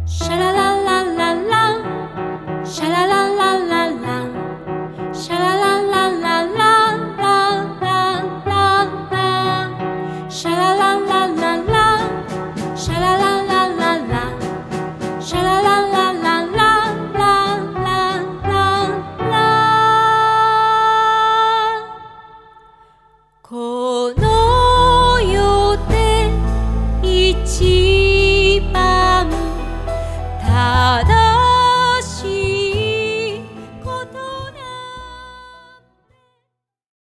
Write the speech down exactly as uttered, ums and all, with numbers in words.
シャラララララシャラララララシャララララララララシャラララララシャラララララシャララララララララこの世で一